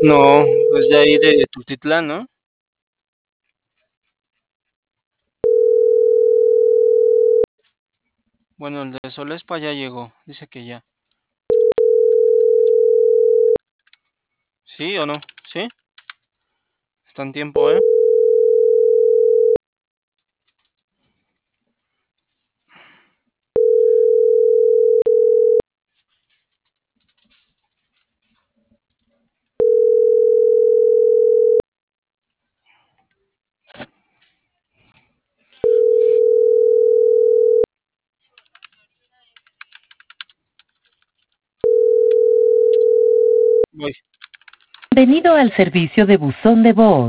No, pues de ahí de Tultitlán, ¿no? Bueno, el de Solespa ya llegó, dice que ya. ¿Sí o no? ¿Sí? Está en tiempo, ¿eh? Voy. Bienvenido al servicio de buzón de voz.